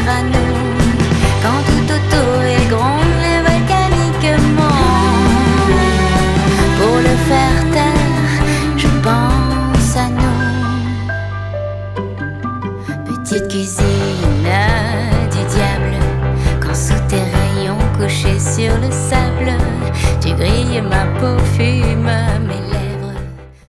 à nous. Quand tout autour est gronde volcaniquement. Pour le faire taire, je pense à nous. Petite cuisine